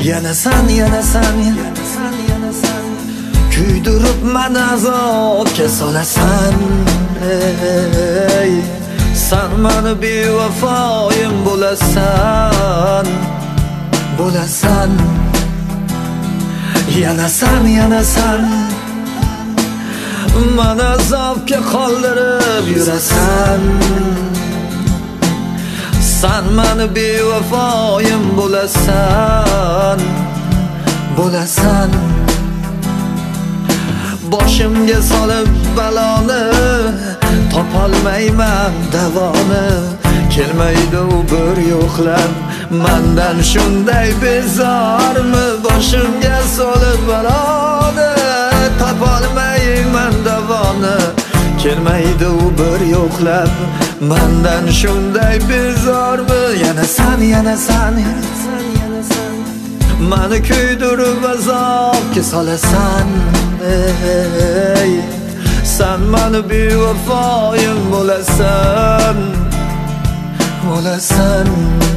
Yana sen, yana sen, kuydirib meni azobga solasan. Ey, sen meni bevafoyim bo'lasan, bo'lasan. Yana sen, yana sen, meni azobga qoldirib yurasan. Sen meni bevafoyim bo'lasan, bo'lasan. Boshimga solib baloni, topolmayman davoni. Kelmaydi u bir yo'qlab, mendan shunday bezormi? Boshimga solib baloni, topolmayman davoni. Kelmaydi u bir yo'qlab, mendan shunday bezormi? Yana sen, yana sen, meni kuydirib azobga solasan. Ey, sen meni bevafoyim bo'lasan, bo'lasan.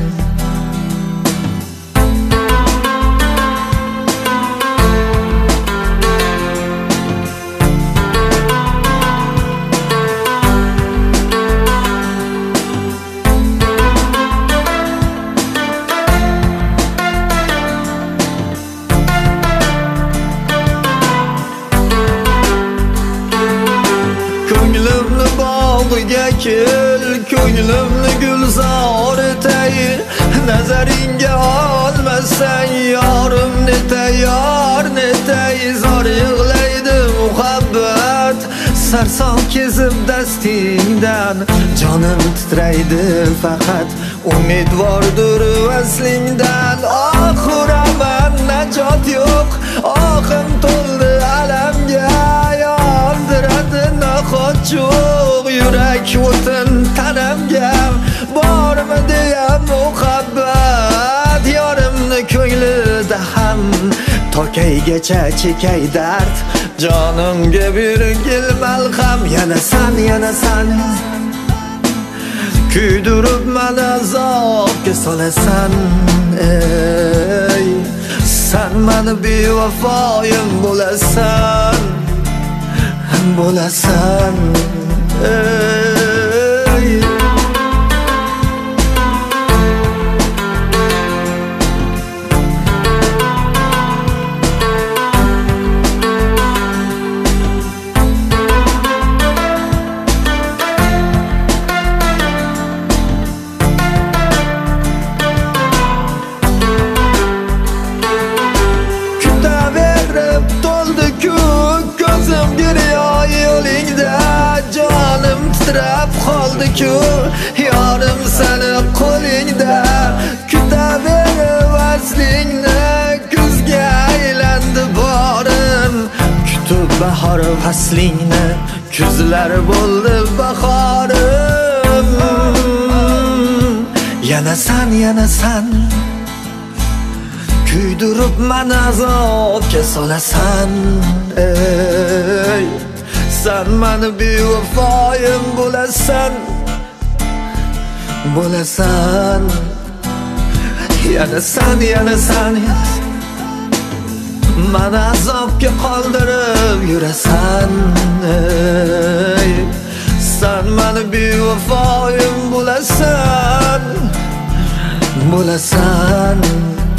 Ko'nglimni bog'iga kel, ko'nglimni gulzor etay. Nazaringga olmasang yorim netayyor, netay. Zor yig'laydi muhabbat, sarson kezib dastingdan. Jonim titraydi faqat, umidvordir vaslingdan. Oxiraman najot yo'q, oxim to'ldi alamga. Yondiradi noxo'choq yurak o'tin tanamga. Bormi deyam muhabbat, yorimni ko'nglida ham tokaygacha chekay dard. Jonimga bergil malham. Yana sen, yana sen, kuydirib meni azobga solasan. Ey, sen meni bevafoyim bo'lasan, bo'lasan. Ey, kutaverib to'ldi-ku ko'zim giryo yo'lingda. Jonim titrab qoldi-ku yorim seni qo'lingda. Kutaverib vaslingni, kuzga aylandi borim. Kutib bahor faslingni, kuzlar bo'ldi bahorim. Yana sen, yana sen, kuydirib meni azobga solasan. Ey, sen meni bevafoyim bo'lasan, bo'lasan. Yana sen, yana sen, meni azobga qoldirib yurasan. Ey, sen meni bevafoyim bo'lasan, bo'lasan.